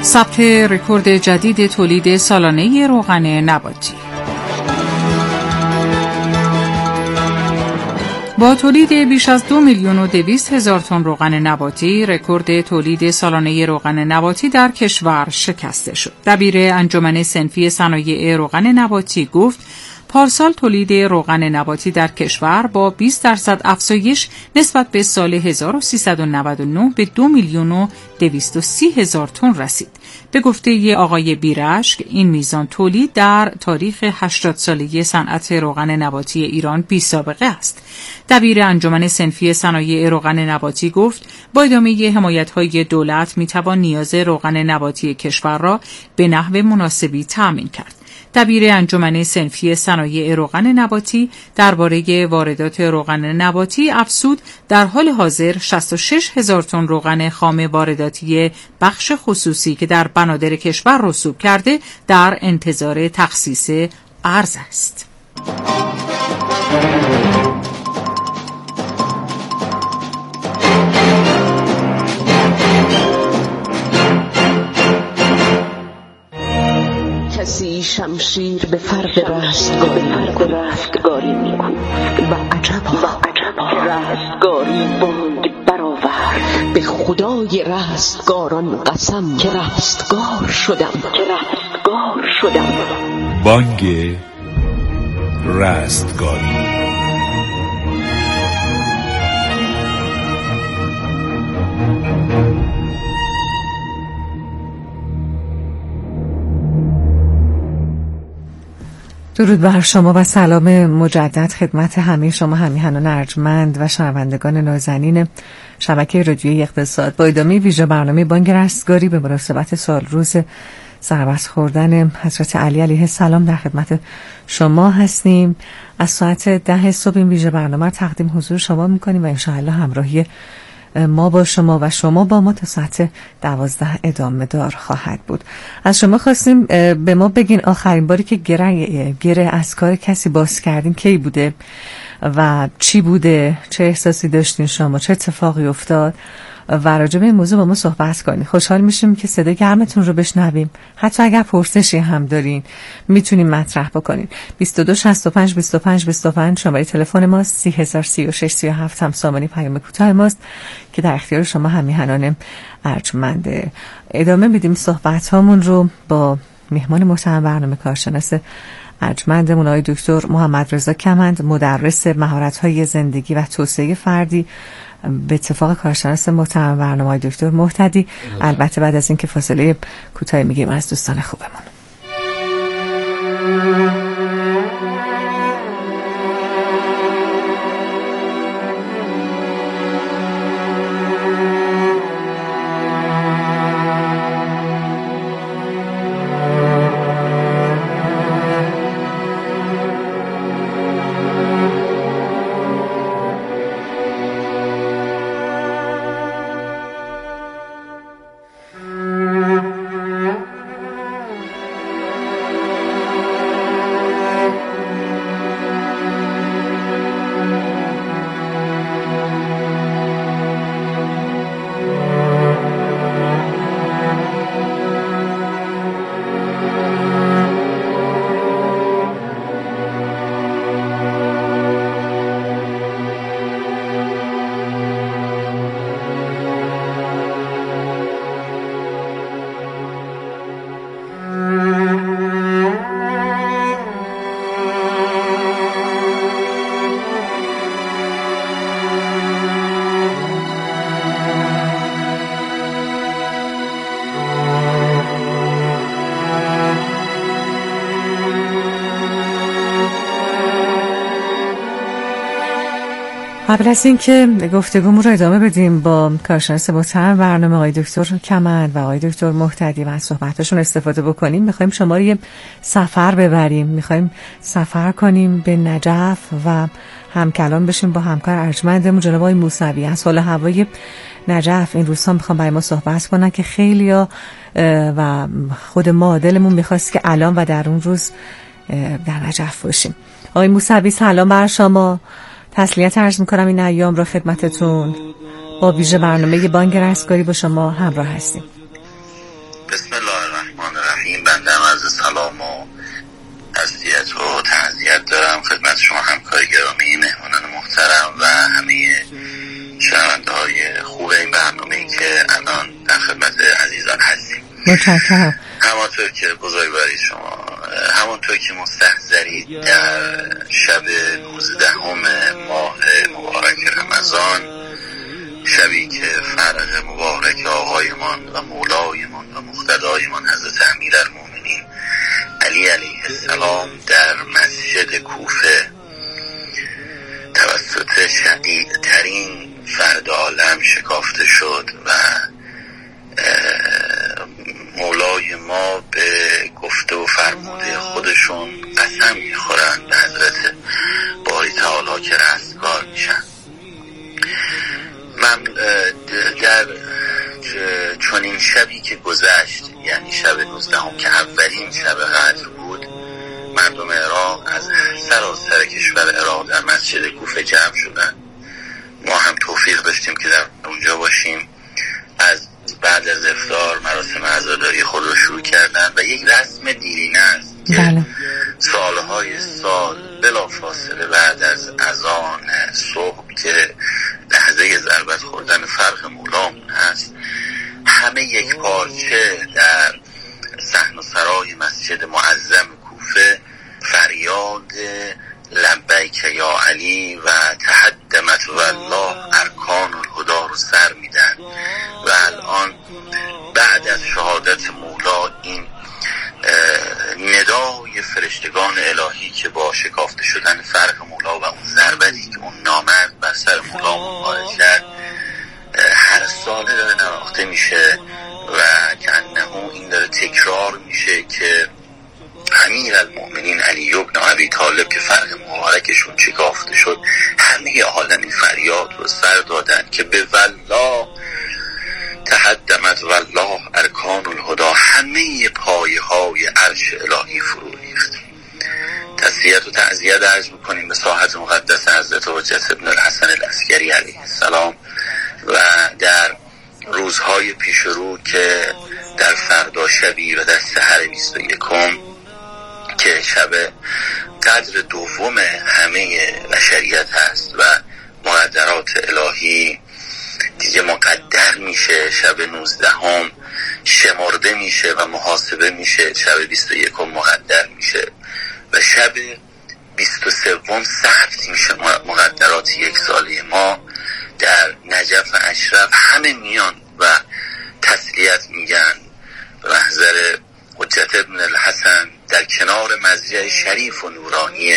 ثبت رکورد جدید تولید سالانه روغن نباتی. با تولید بیش از 2,200,000 تن روغن نباتی، رکورد تولید سالانه روغن نباتی در کشور شکسته شد. دبیر انجمن صنفی صنایع روغن نباتی گفت پارسال تولید روغن نباتی در کشور با 20% افزایش نسبت به سال 1399 به 2,230,000 تن رسید. به گفته آقای بیرشک، این میزان تولید در تاریخ 80 ساله صنعت روغن نباتی ایران بی‌سابقه است. دبیر انجمن صنفی صنایع روغن نباتی گفت با ادامه حمایت‌های دولت می‌توان نیاز روغن نباتی کشور را به نحو مناسبی تأمین کرد. دبیر انجمن صنفی صنایع روغن نباتی درباره واردات روغن نباتی افزود در حال حاضر 66,000 تن روغن خام وارداتی بخش خصوصی که در بنادر کشور رسوب کرده در انتظار تخصیص ارز است. کسی شمشیر به فرق رستگاری میکوفت و عجبا رستگاری بانگ برآورد. به خدای رستگاران قسم که رستگار شدم. بانگ رستگاری. درود بر شما و سلام مجدد خدمت همه شما همیهنان ارجمند و شنوندگان نازنین شبکه رادیویی اقتصاد. با ادامه ویژه برنامه بانک رستگاری به مناسبت سال روز ضربت خوردن حضرت علی علیه السلام در خدمت شما هستیم. از ساعت 10 صبح این ویژه برنامه تقدیم حضور شما میکنیم و انشاءالله همراهی ما با شما و شما با ما تا ساعت 12 ادامه دار خواهد بود. از شما خواستیم به ما بگین آخرین باری که گره از کار کسی باز کردین کی بوده و چی بوده، چه احساسی داشتین شما، چه اتفاقی افتاد و راجع به این موضوع با ما صحبت کنید. خوشحال میشیم که صدای گرمتون رو بشنویم. حتی اگر پرسشی هم دارین میتونیم مطرح بکنین. 22 65 25 25 شماره تلفن ماست. 3036 37 هم سامانی پیام کوتاه ماست که در اختیار شما همیهنان ارجمنده. ادامه میدیم صحبت هامون رو با مهمان محترم برنامه، کارشناس ارجمندمون آقای دکتر محمد رضا کمند، مدرس مهارت‌های زندگی و توسعه فردی، به اتفاق کارشناس محترم برنامه آقای دکتر مهتدی. البته بعد از اینکه فاصله کوتاهی میگیم از دوستان خوبمون. قبل از اینکه گفتگومون رو ادامه بدیم با کارشناس محترم برنامه آقای دکتر کمند و آقای دکتر مهتدی و از صحبتاشون استفاده بکنیم، میخوایم شما رو یه سفر ببریم. میخوایم سفر کنیم به نجف و همکلام بشیم با همکار ارجمندمون جناب آقای موسوی از حال هوای نجف. این روزها میخوام برای ما صحبت کنن که خیلیا و خود ما دلمون میخواست که الان و در اون روز در نجف باشیم. آقای موسوی سلام بر شما. تسلیت عرض میکنم این ایام را خدمتتون. با ویژه برنامه بانک رستگاری با شما همراه هستیم. بسم شما همکار گرامی، مهمانان محترم و همه شنونده های خوب این برنامه‌ای که الان در خدمت عزیزان هستیم. متشکرم. همانطور که بزرگواری شما، همانطور که مستحضرید، در شب 19 ماه مبارک رمضان، شبی که فرج مبارک آقایمان و مولایمان و مقتدایمان حضرت امیرالمومنین علی علیه السلام در مسجد کوفه توسط شدیدترین فرد عالم شکافته شد و مولای ما به گفته و فرموده خودشون قسم میخورن به حضرت باری تعالی که رستگار میشن. من در چنین شبی که گذشت، یعنی شب 19 که اولین شب قدر بود، مردم عراق از سراسر کشور عراق در مسجد کوفه جمع شدن. ما هم توفیق داشتیم که در اونجا باشیم. از بعد از افطار مراسم عزاداری خود رو شروع کردن و یک رسم دیرینه است که سالهای سال بلا فاصله بعد از اذان صبح که لحظه ضربت خوردن فرق مولامون هست، همه یک پارچه در صحن و سرای مسجد معظم کوفه فریاد لبیک یا علی و تحدمت والله ارکان الهدی رو سر میدن و الان بعد از شهادت مولا این ندای فرشتگان الهی که با شکافته شدن فرق مولا و اون ضربتی که اون نامرد بر سر مولا وارد کرد هر ساله داره نواخته میشه و کانه این داره تکرار میشه که امیرالمومنین علی ابن ابی طالب که فرق مبارکشون شکافته شد، همه عالم این فریاد رو سر دادن که به والله تحدمت والله ارکان الهدی، همه پایه های عرش الهی فرو ریخت. تسلیت و تعزیت عرض میکنیم به ساحت مقدس حضرت حجت ابن الحسن العسکری علیه السلام و در روزهای پیش رو که در فردا شبی و در سحر 21 که شب قدر دوم همه بشریت هست و مقدرات الهی دیگه مقدر میشه، شب 19 شمرده میشه و محاسبه میشه، شب 21 مقدر میشه و شب 23 ثبت میشه مقدرات یک ساله ما. در نجف و اشرف همه میان و تسلیت میگن به محضر حجت ابن الحسن در کنار مضجع شریف و نورانی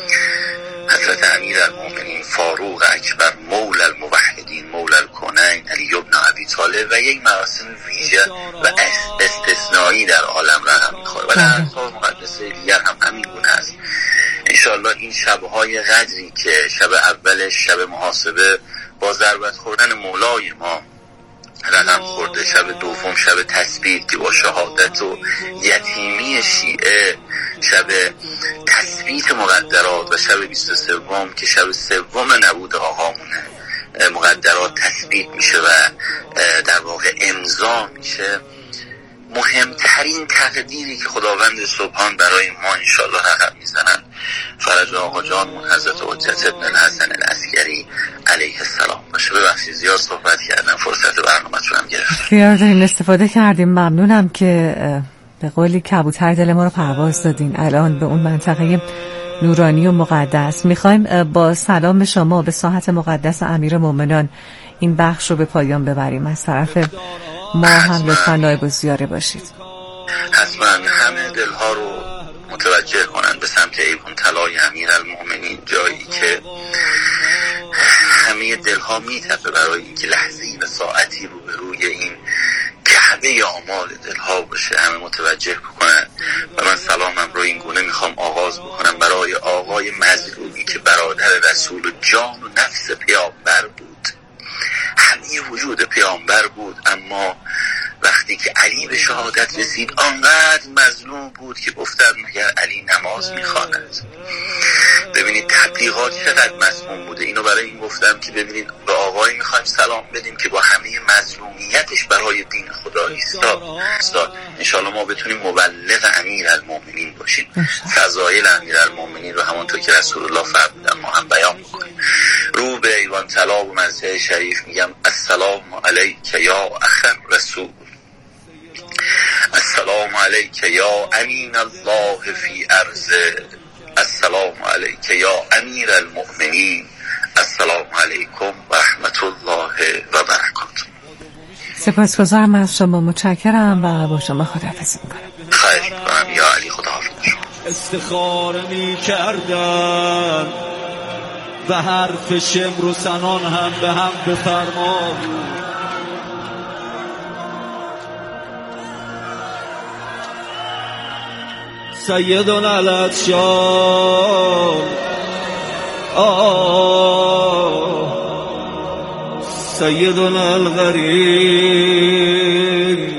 حضرت امیرالمومنین فاروق اکبر مولا الموحدین مولا الکونین علی ابن ابی طالب و یک مراسم ویژه و استثنایی در عالم رقم میخوره و در اصحاب مقدسه دیگر هم همین گونه است. انشاءالله این شبهای قدری که شب اولش شب محاسبه با ضربت خوردن مولای ما رقم خورده، شب دوم شب تثبیت که با شهادت و یتیمی شیعه شب تثبیت مقدرات و شب 23 که شب سوم نبود آقامونه مقدرات تثبیت میشه و در واقع امضا میشه. مهمترین تقدیری که خداوند سبحان برای ما انشالله رقم میزنن فرج آقا جانمون حضرت حجت ابن الحسن العسکری علیه السلام باشه. ببخشید زیاد صحبت کردم، فرصت برنامه‌تون هم گرفتم. خیار داریم استفاده کردیم. ممنونم که به قولی کبوتر دل ما رو پرواز دادین الان به اون منطقه نورانی و مقدس. میخوایم با سلام شما به ساحت مقدس امیرالمومنین این بخش رو به پایان ببریم. از طرف ما هم لطفا نایب الزیاره باشید. حتما همه دلها رو متوجه کنن به سمت ایوان طلای امیرالمومنین، جایی که همه دلها میتپه برای اینکه لحظه‌ای و ساعتی رو به روی این کعبه آمال دلها باشه، همه متوجه بکنن. و من سلامم رو این گونه میخوام آغاز بکنم برای آقای مظلومی که برادر رسول و جان و نفس پیامبر بود، همه وجود پیامبر بود، اما وقتی که علی به شهادت رسید آنقدر مظلوم بود که گفتن مگر علی نماز میخواند؟ ببینید تبلیغات چقدر مسموم بوده. اینو برای این گفتم که ببینید به آقایی میخوایم سلام بدیم که با همه مظلومیتش برای دین خدا ایستاد. انشالله ما بتونیم مبلغ امیرالمومنین باشیم، فضایل امیرالمومنین رو همونطور که رسول الله فرمودن ما هم بیان میکنیم. رو به ایوان طلا و مزه شریف میگم السلام علیک یا اخ رسول، السلام علیک یا امین الله فی ارضه، السلام علیک یا امیر المؤمنین، السلام علیکم و رحمت الله و برکاته. سپاسگزارم از شما، متشکرم و با شما خداحافظی میکنم. خیر میکنم یا علی، خداحافظ. استخاره میکردن و حرف شمر و سنان هم به هم بفرما. سیدنا العطشان سیدنا الغریب.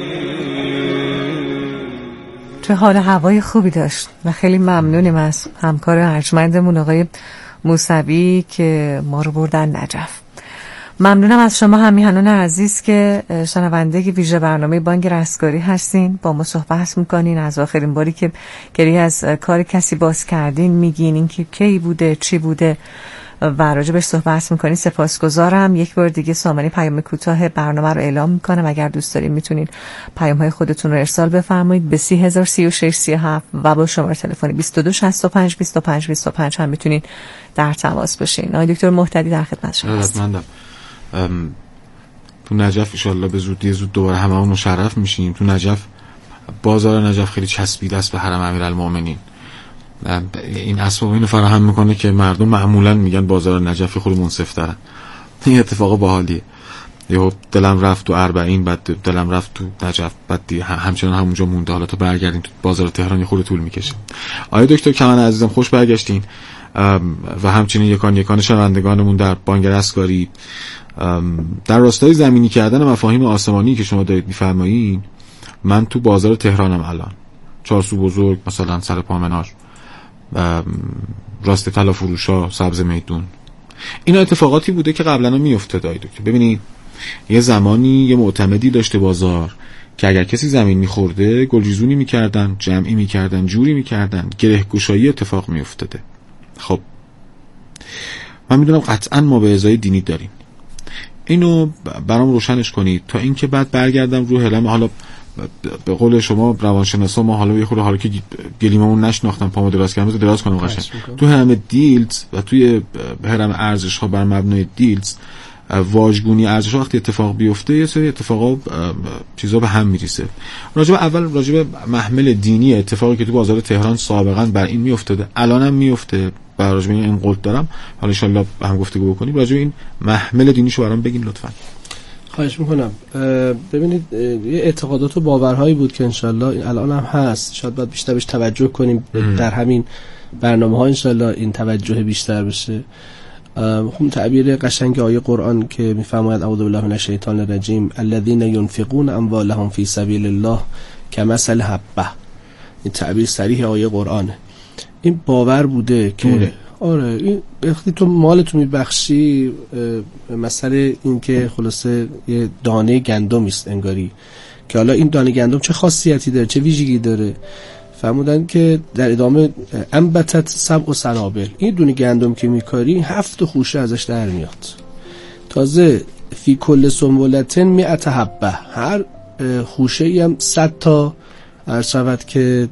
چه حال هوای خوبی داشت و خیلی ممنونیم از همکار ارجمندمون آقای موسوی که ما رو بردن نجف. ممنونم از شما همیهنان عزیز که شنونده ویژه برنامه بانک رستگاری هستین، با ما صحبت میکنین، از آخرین باری که گریه از کار کسی باز کردین میگین، این که کی بوده چی بوده و راجبش صحبت میکنین. سپاسگزارم. یک بار دیگه سامانه پیام کوتاه برنامه رو اعلام میکنم، اگر دوست دارین میتونین پیام های خودتون رو ارسال بفرمایید به 303637 و با شماره تلفنی 2265 25 25 هم میتونین در تماس باشین. آقای دکتر مهتدی در خدمت شما هستم. تو نجف انشالله به زودی زود دوباره هممون مشرف میشیم. تو نجف، بازار نجف خیلی چسبیده است به حرم امیرالمومنین. این اسباب اینو فراهم میکنه که مردم معمولا میگن بازار نجف خیلی منصف‌تره. این اتفاق باحالیه. یهو دلم رفت تو اربعین، بعد دلم رفت تو نجف، بعد همچنان همونجا مونده. حالا تا برگردیم تو بازار تهران خیلی طول میکشه. آقای دکتر کمن عزیزم خوش برگشتین و همچنین یکان شنوندگانمون در بانک رستگاری. در راستای زمینی کردن مفاهیم آسمانی که شما دارید میفرمایید، من تو بازار تهرانم الان، چارسو بزرگ مثلا، سر پامنار، راست طلا فروشا، سبز میدون، اینا اتفاقاتی بوده که قبلا میافتاد. دکتر ببینید یه زمانی یه معتمدی داشته بازار که اگر کسی زمین میخورده گلریزونی میکردن، جمعی میکردن، جوری میکردن، گرهگشایی اتفاق میافتاده. خب من میدونم قطعا ما به ازای دینی داریم، اینو برام روشنش کنید تا اینکه بعد برگردم رو حلم. حالا به قول شما روانشناسا ما حالا یه خورده، حالا که گلیممون نشناختم پامو دراز کردم، دراز کنم قشنگ. تو حرم دیلز و توی حرم ارزش ها بر مبنای دیلز، واژگونی ارزش ها وقتی اتفاق بیفته یه سری اتفاقا چیزا به هم میریسه. راجب محمل دینی اتفاقی که تو بازار تهران سابقا بر این میافتاده، الانم میفته، راجب این قول دارم. حالا ان شاءالله هم گفتگو بکنیم. راجب این محمل دینیشو برام بگین لطفاً. خواهش میکنم. ببینید یه اعتقادات و باورهایی بود که انشالله الان هم هست، شاید باید بیشتر بهش توجه کنیم در همین برنامه ها، انشالله این توجه بیشتر بشه. هم تعبیر قشنگ آیه قرآن که میفرماید اعوذ بالله من الشیطان الرجیم الذین ينفقون اموالهم فی سبیل الله کمثل حبه، این تعبیر صریح آیه قرآنه. این باور بوده که آره این وقتی تو مالتو میبخشی، مسئله این که خلاصه یه دانه گندم است انگاری که حالا این دانه گندم چه خاصیتی داره، چه ویژگی داره. فرمودن که در ادامه انبتت سبع سنابل، این دونه گندم که میکاری 7 خوشه ازش در میاد. تازه فی کل سنبلتن 100 حبه، هر خوشه ای هم 100 تا عرض شود که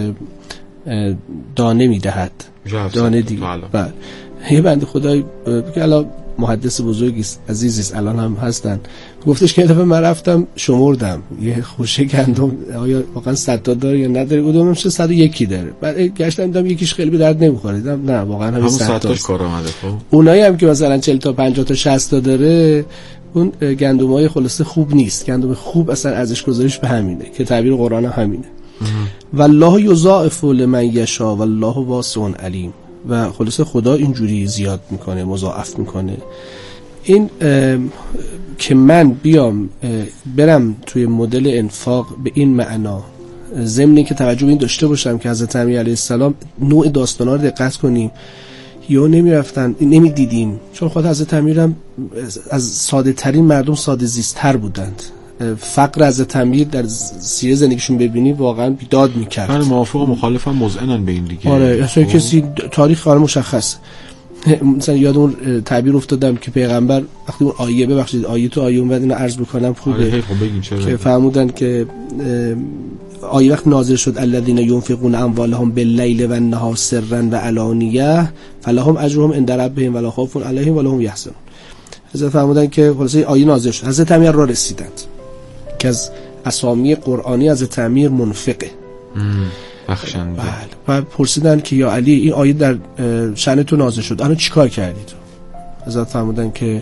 دانه میدهد، دانه دیگه. بله یه بنده خدای که الان محدث بزرگی است، عزیزی است، الان هم هستن، گفتش که دفعه من رفتم شمردم یه خوشه گندم آیا واقعا 100 تا داره یا نداره، گفتم چه 101 داره. بعد گشتم دیدم یکیش خیلی به درد نمیخوره، دیدم نه واقعا همین 100 تاش کار اومده. اونایی هم که مثلا 40 تا 50 تا 60 تا داره، اون گندمای خلاصه خوب نیست. گندم خوب اصلا ارزش گذاریش به همینه که تعبیر قرآن همینه. والله یضاعف لمن یشاء والله واسع علیم. و خلاصه خدا اینجوری زیاد میکنه، مضاعف میکنه. این که من بیام برم توی مدل انفاق به این معنا ضمن اینکه توجه به این داشته باشم که حضرت امیر علیه السلام نوع داستانا رو دقت کنیم یا نمیرفتن نمیدیدیم، چون خود حضرت امیر هم از ساده ترین مردم ساده زیست تر بودند. فقر حضرت امیر در سیره زندگیشون ببینی واقعا بیداد میکرد. من موافق و مخالفم مذعنن به این دیگه. آره اصلا کسی تاریخ قرار مشخص. مثلا یاد اون تعبیر افتادم که پیغمبر وقتی اون آیه، ببخشید آیه تو آیه اومد اینو عرض بکنم خوبه، که فرمودن که آیه وقت نازل شد الذین ينفقون اموالهم باللیل و النهار سرا و علانیه فلهم اجرهم عند ربهم ولا خوف علیهم ولا هم یحزنون. حضرت فرمودن که خلاصه آیه نازل شد، حضرت امیر را رسیدند که از اسامی قرآنی حضرت امیر منفقه بخشنده. بله. و پرسیدن که یا علی این آیه در شأن تو نازل شد، الان چیکار کردی تو؟ حضرت فرمودن که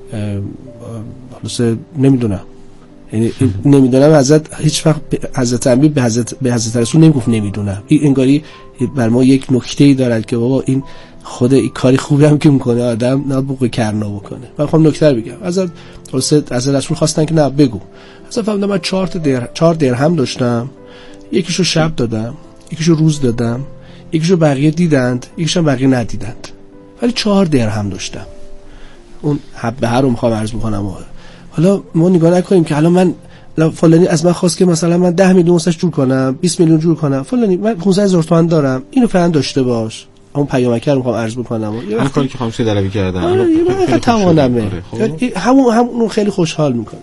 خلاصه نمیدونم، یعنی نمیدونم. حضرت هیچ وقت حضرت امیر به حضرت رسول نمیگفت نمیدونم. این انگاری بر ما یک نکته‌ای دارد که بابا این خود این کاری خوبی هم که میکنه آدم نه بوق کرنا بکنه. من خواهم نکته رو بگم. حضرت رسول خواستن که نه بگو. حضرت فرمودن من 4 درهم داشتم، یکیشو شب دادم، یکیشو روز دادم، یکیشو بقیه دیدند، یکیشو بقیه ندیدند، ولی 4 درهم داشتم. اون حبه ها رو میخوام عرض بکنم. حالا ما نگاه نکنیم که حالا من فلانی از من خواست که مثلا من 10 میلیون واسش جور کنم، 20 میلیون جور کنم، فلانی من 15000 تومان دارم، اینو فعلا داشته باش. اون پیامک رو میخوام عرض بکنم. همون کاری که خاموش دلوی کردم الان توانمه، همون خیلی خوشحال میکنه.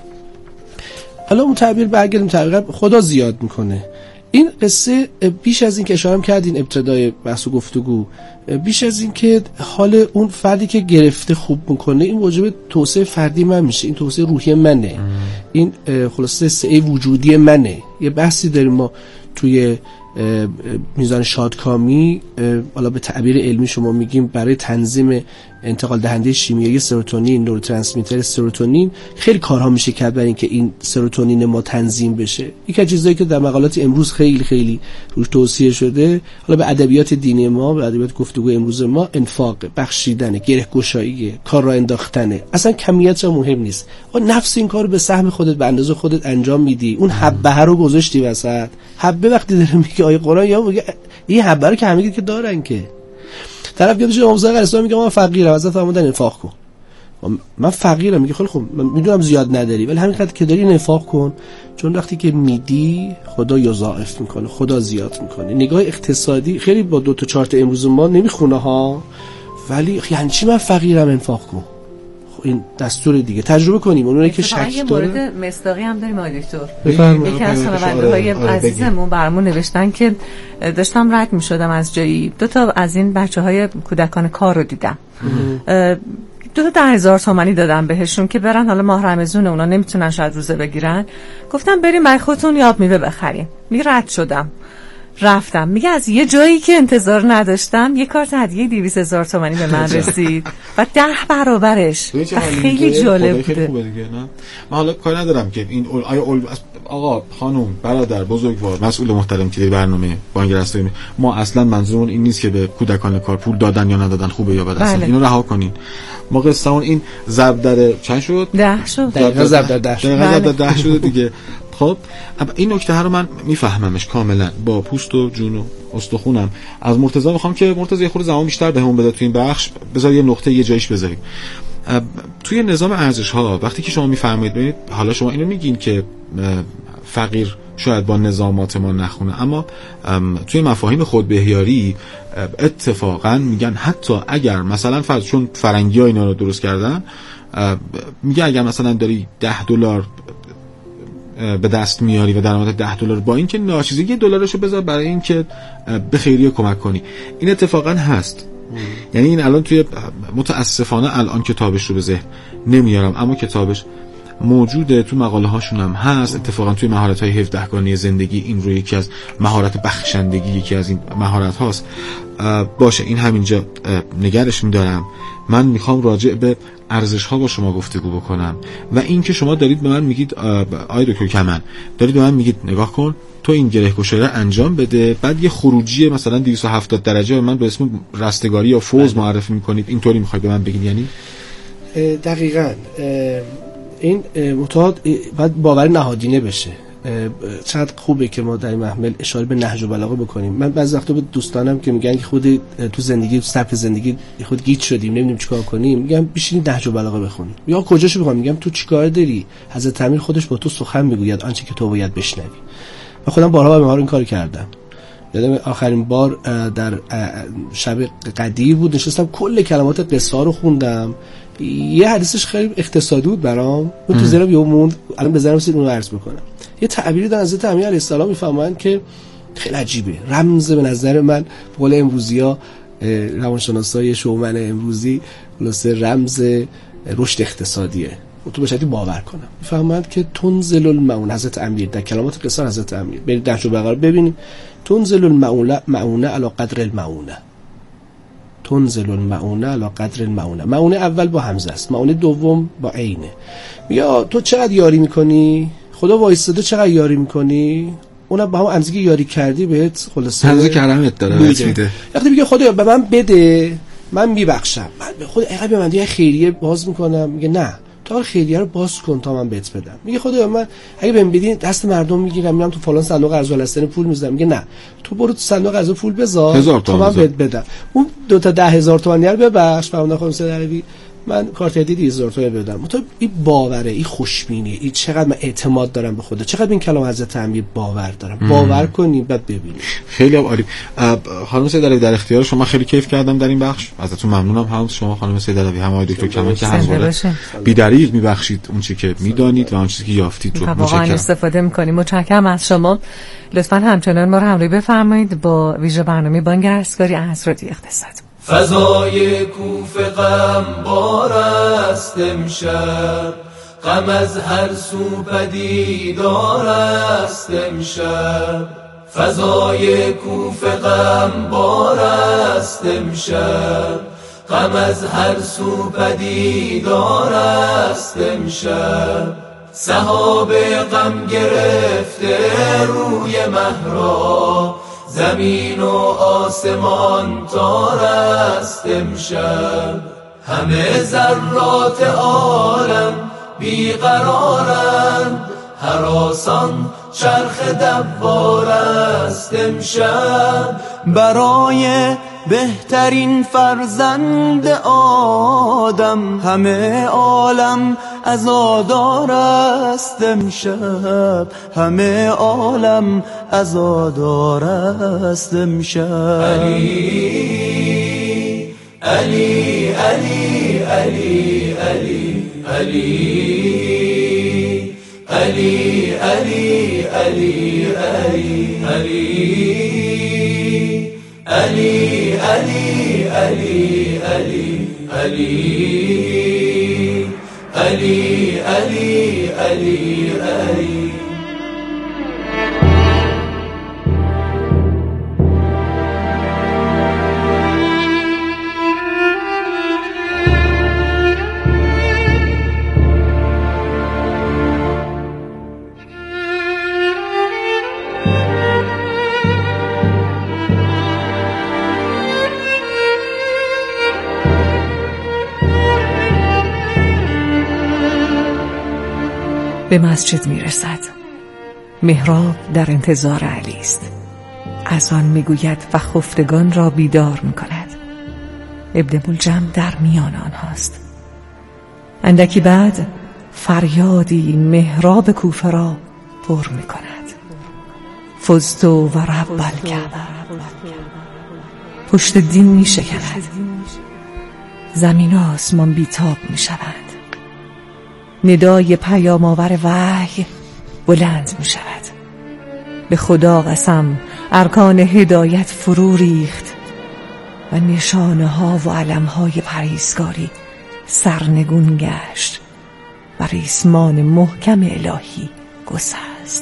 حالا اون تعبیر برگردیم تعبیر خدا زیاد میکنه. این قصه بیش از این که اشاره کردین ابتدای بحث و گفتگو، بیش از این که حال اون فردی که گرفته خوب میکنه، این واجب توسعه فردی من میشه، این توسعه روحی منه، این خلاصه سعی وجودی منه. یه بحثی داریم ما توی میزان شادکامی، حالا به تعبیر علمی شما میگیم برای تنظیم انتقال دهنده شیمیایی سروتونین، نوروترانسمیتر سروتونین، خیلی کارها میشه کرد برای اینکه این سروتونین ما تنظیم بشه. یکی از چیزایی که در مقالات امروز خیلی خیلی روش توصیه شده، حالا به ادبیات دینی ما، به ادبیات گفتگو امروز ما، انفاق، بخشیدن، گره گشایی، کار را انداختنه. اصلا کمیت را مهم نیست. نفس این کارو به سهم خودت به اندازه خودت انجام میدی. اون حبه رو گذاشتی وسط. حبه وقتی داره میگه آیه قرآن یا میگه این حبه رو که همه که دارن که طرف یادش امام علیه میگه من فقیرم، حضرت فرمودن انفاق کن. من فقیرم، میگه خیلی خوب من میدونم زیاد نداری ولی همین قدر که داری انفاق کن، چون وقتی که میدی خدا یضاعف میکنه، خدا زیاد میکنه. نگاه اقتصادی خیلی با 2 تا 4 تا امروز ما نمیخونه ها، ولی یعنی چی من فقیرم انفاق کن؟ این دستور دیگه تجربه کنیم. اونایی که شک داره مورد مصداقی هم داریم آقای دکتر. یکی از شنونده‌های عزیزمون برامون نوشتن که داشتم رد می‌شدم از جایی، 2 تا از این بچه‌های کودکان کار رو دیدم، 2 تا 10,000 تومانی دادم بهشون که برن، حالا ماه رمضان اونا نمیتونن شاید روزه بگیرن، گفتم بریم برای خودتون یاب میوه بخریم. میگه رد شدم رفتم، میگه از یه جایی که انتظار نداشتم یه کارت هدیه 200,000 تومانی به من رسید و 10 برابرش. خیلی جالب بوده. من حالا کاری ندارم که این آقا خانم برادر بزرگوار مسئول محترم که برنامه بانک رستمی، ما اصلا منظورمون این نیست که به کودکان کار پول دادن یا ندادن خوبه یا بد، اصلا اینو رها کنین. ما قصه‌مون این ضرب در چند شد؟ 10 شد. ضرب در 10 شده دیگه. خب این نکته ها رو من میفهممش کاملا با پوست و جون و استخونم. از مرتضی میخوام که مرتضی یه خورده زمان بیشتر بهمون بده تو این بخش، بذار یه نقطه یه جایش بذاریم. توی نظام ارزش ها وقتی که شما میفرمایید، ببینید حالا شما اینو میگین که فقیر شاید با نظامات ما نخونه، اما توی مفاهیم خودبهیاری اتفاقا میگن حتی اگر مثلا چون فرنگی ها اینا رو درست کردن، میگه اگر مثلا داری $10 به دست میاری و درآمد $10 با اینکه ناچیزی $1 رو بذار برای اینکه به خیریه کمک کنی، این اتفاقا هست. یعنی این الان توی متاسفانه الان کتابش رو به ذهن نمیارم، اما کتابش موجوده، تو مقاله هاشون هم هست. اتفاقا توی مهارت های 17گانه زندگی این رو یکی از مهارت بخشندگی یکی از این مهارت هاست. باشه این همینجا نگرش میدارم. من میخوام راجع به ارزش ها با شما گفتگو بکنم و این که شما دارید به من میگید آقای دکتر کمن، دارید به من میگید نگاه کن تو این گره گشایی رو انجام بده، بعد یه خروجی مثلا 270 درجه به من به اسم رستگاری یا فوز معرفی میکنید. اینطوری میخواید به من بگید؟ یعنی دقیقاً این متعاد باید باور نهادینه بشه. چقدر خوبه که ما در این محمل اشاره به نهج البلاغه بکنیم. من بعضی وقتا به دوستانم که میگن که خود تو زندگی، تو سبک زندگی خود گیج شدیم نمیدونیم چیکار کنیم، میگم بشینید نهج البلاغه بخونید. یا کجاشو بخونم؟ میگم تو چیکار داری؟ حضرت امیر خودش با تو سخن میگوید آنچه که تو باید بشنوی. من خودم بارها و بارها این کارو کردم. یادم آخرین بار در شب قدیر بود، نشستم کل کلمات قصه رو خوندم. یه حدیثش خیلی اقتصادی بود برام، تو ذهنم یهو موند، الان بذارم سید اون عرض بکنم. یه تعبیری در حضرت امیر علیه السلام میفهمن که خیلی عجیبه، رمز به نظر من به قول امروزی‌ها روانشناسای شومن امروزی خلاصه رمز رشد اقتصادیه. تو به شدت باور کنم میفهمن که تنزل المعون، حضرت امیر در کلمات قصه حضرت امیر، برید نهج البلاغه ببینیم، تنزل المعونه علی قدر المعونه، تنزل المعونه علی قدر المعونه. معونه اول با همزه است، معونه دوم با عینه. میگه تو چقدر یاری میکنی، خدا وایساده چقدر یاری میکنی، اونم با هم همزگی یاری کردی بهت خلاصه همزه کرمت داره میده. وقتی میگه خدا به من بده من میبخشم، من به خود عقب من یه خیریه باز میکنم، میگه نه تا خیریه رو باز کن تا من بهت بدم. میگه خدا من اگه بهم بدی دست مردم میگیرم میرم تو فلان صندوق ارز الحسن پول میذارم. میگه نه تو برو تو صندوق ارز پول بذار تا من بهت بدم. اون 2 تا 10,000 تومانی رو ببخش فرمانده خانم سید عربی، من کارت هدیه 10,000 تومانی بدم. تو این باوره، این خوشبینی، این چقدر من اعتماد دارم به خدا، چقدر این کلام حضرت امیر باور دارم. باور کنی بعد ببینی. خیلی عالی. خانم سید عربی در اختیار شما، خیلی کیف کردم در این بخش، ازتون ممنونم. هم شما خانم سید عربی هم آقای دکتر کمال که همواره بی‌دریغ میبخشید اون چیزی که میدانید و اون چیزی که یافتید رو. واقعا استفاده می‌کنیم. متشکرم از شما. لطفاً همچنان ما رو همراهی بفرمایید با ویژه برنامه بانک رستگاری از رادیو اقتصاد. فضای کوفه غمبار است امشب، غم از هر سو پدیدار است امشب. فضای کوفه غمبار است امشب، غم از هر سو پدیدار است امشب. سحاب غم گرفته روی مهرا، زمین و آسمان تار است امشب. همه ذرات عالم بیقرارند، هراسان چرخ دوار است امشب. برای بهترین فرزند آدم همه عالم عزادار است امشب، همه عالم عزادار است امشب. علی علی علی علی علی علی علی علی علی علی علی علی علی علی علی علی علی. به مسجد میرسد. محراب در انتظار علی است. از آن میگوید و خفتگان را بیدار میکند. ابن ملجم در میان آنهاست. اندکی بعد فریادی محراب کوفه را پر میکند. فزت و رب الکعبه. پشت دین میشکند. زمین و آسمان بیتاب میشوند. ندای پیام آور وحی بلند می شود. به خدا قسم ارکان هدایت فرو ریخت و نشانه ها و علم های پرهیزگاری سرنگون گشت و ریسمان محکم الهی گسست.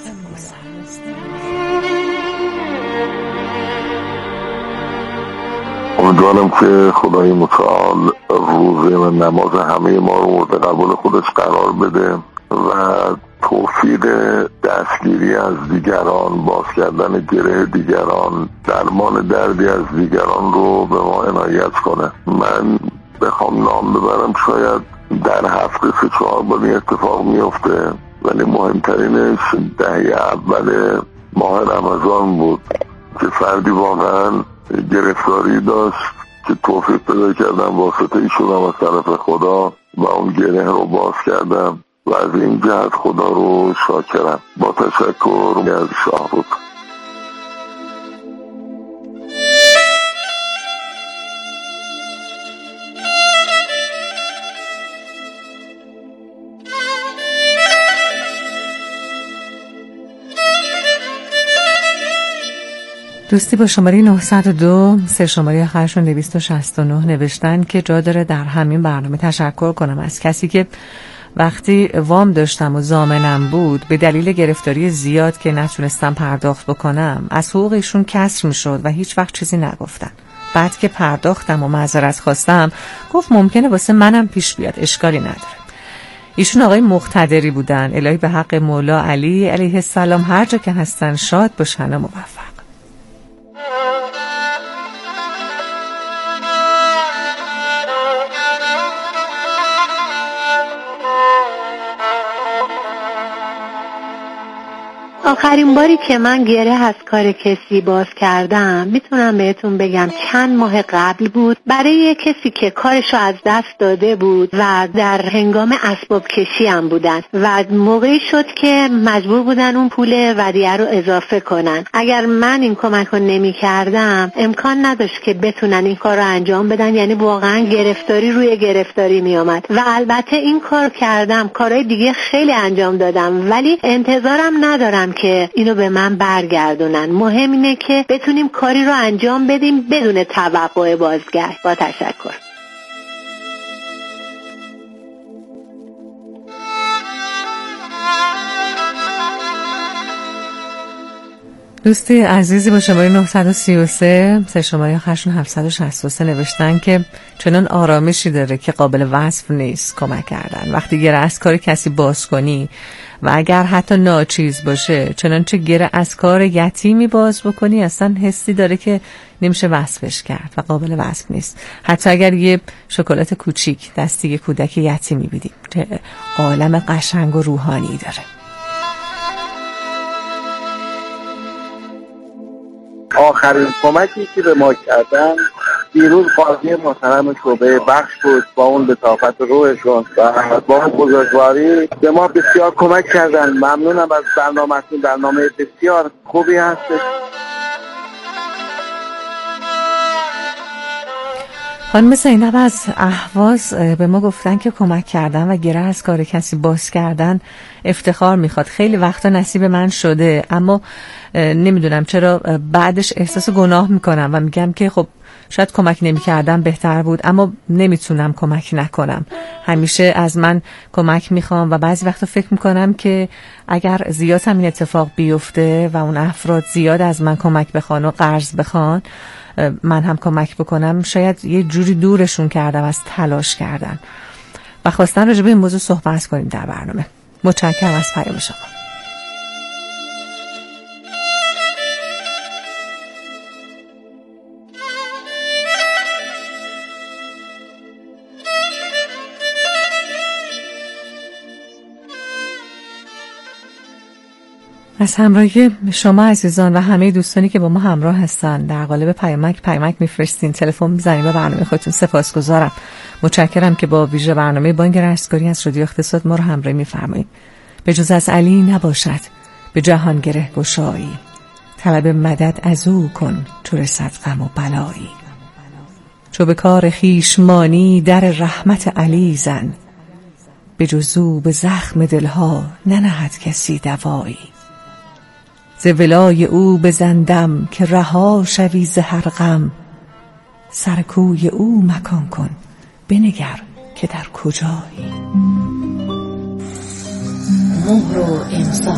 امیدوارم که خدای متعال روزه و نماز همه ما رو مورد قبول خودش قرار بده و توفیق دستگیری از دیگران، باز کردن گره دیگران، درمان دردی از دیگران رو به ما عنایت کنه. من بخوام نام ببرم شاید در هفته 3-4 بار این اتفاق میفته. ولی مهمترینش دهه اول ماه رمضان بود که فردی واقعا گرفتاری داشت که توفیق پیدا کردم واسطه ایشون از طرف خدا و اون گره رو باز کردم و از این جهت خدا رو شاکرم. با تشکر از شاهرخ. دوستی با شماره 902 سه شماره آخرشون 269 نوشتن که جا داره در همین برنامه تشکر کنم از کسی که وقتی وام داشتم و ضامنم بود به دلیل گرفتاری زیاد که نتونستم پرداخت بکنم از حقوق ایشون کسر میشد و هیچ وقت چیزی نگفتن. بعد که پرداختم و معذرت خواستم گفت ممکنه واسه منم پیش بیاد، اشکالی نداره. ایشون آقای مقتدری بودن. الهی به حق مولا علی علیه السلام هر جا که هستن شاد باشن و موفق. آخرین باری که من گره از کار کسی باز کردم میتونم بهتون بگم چند ماه قبل بود. برای کسی که کارشو از دست داده بود و در هنگام اسباب کشی هم بودن و موقعی شد که مجبور بودن اون پول ودیعه رو اضافه کنن. اگر من این کمک رو نمی کردم امکان نداشت که بتونن این کار رو انجام بدن، یعنی واقعا گرفتاری روی گرفتاری می آمد. و البته این کار کردم، کارهای دیگه خیلی انجام دادم، ولی انتظارم ندارم که اینو به من برگردونن. مهم اینه که بتونیم کاری رو انجام بدیم بدون توقع بازگشت. با تشکر. دوستی عزیزی با شماره 933 سه شماره آخرشون 763 نوشتن که چنان آرامشی داره که قابل وصف نیست کمک کردن. وقتی گره از کار کسی باز کنی و اگر حتی ناچیز باشه، چنانچه گره از کار یتیمی باز بکنی، اصلا حسی داره که نمیشه وصفش کرد و قابل وصف نیست. حتی اگر یه شکلات کوچیک دستی کودک یتیمی بدیم، چه عالم قشنگ و روحانی داره. آخرین کمکی که به ما کردن دیروز قاضی محترم شعبه بخش بود. با اون لطافت روحشون و با اون بزرگواری به ما بسیار کمک کردن. ممنونم از برنامه‌تون. برنامه بسیار خوبی هستش. خانم زینب از اهواز به ما گفتن که کمک کردن و گره از کار کسی باز کردن افتخار میخواد. خیلی وقتا نصیب من شده، اما نمیدونم چرا بعدش احساس گناه میکنم و میگم که خب شاید کمک نمیکردم بهتر بود، اما نمیتونم کمک نکنم. همیشه از من کمک میخوام و بعضی وقتا فکر میکنم که اگر زیاد هم این اتفاق بیفته و اون افراد زیاد از من کمک بخوان و قرض بخوان، من هم کمک بکنم، شاید یه جوری دورشون کردم از تلاش کردن و خواستن راجع به این موضوع صحبت کنیم در برنامه. متشکرم از پیام شما. از همراهی شما عزیزان و همه دوستانی که با ما همراه هستن در قالب پیامک میفرستین، تلفن میزنین و برنامه خودتون، سپاسگزارم. متشکرم که با ویژه برنامه بانک رستگاری از رادیو اقتصاد ما رو همراهی میفرمایید. به جز از علی نباشد به جهان گره گشایی، طلب مدد از او کن چو رسد غم و بلایی. چو به کار خویش مانی در رحمت علی زن، به جز او به زخم دلها ننهد کسی دوایی. ز ولای او بزندم که رها شوی ز هر غم، سر کوی او مکان کن بنگر که در کجایی. مهر و امضا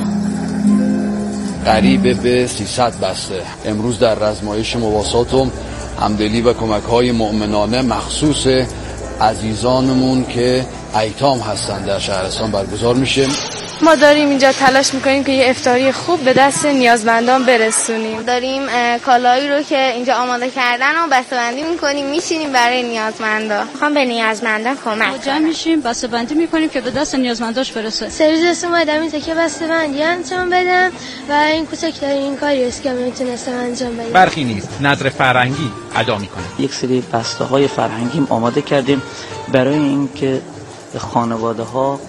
قریب به 300 بسته امروز در رزمایش مواسات و همدلی و کمک‌های مؤمنانه مخصوص عزیزانمون که ایتام هستن در شهرستان برگزار میشه. ما داریم اینجا تلاش میکنیم که یه افطاری خوب به دست نیازمندان برسونیم. داریم کالایی رو که اینجا آماده کردن و بسته‌بندی میکنیم، میشینیم برای نیازمندان. میخوام به نیازمندان کمک جمع میشیم، بسته‌بندی میکنیم که به دست نیازمنداش برسه. سریز اسم اومدم این که بسته‌بندی انجام بدم و این کوچکترین کاری است که میتونستم انجام بدم. برخی نیست نظر فرهنگی ادا میکنه. یک سری بسته‌های فرهنگی آماده کردیم برای اینکه خانواده‌ها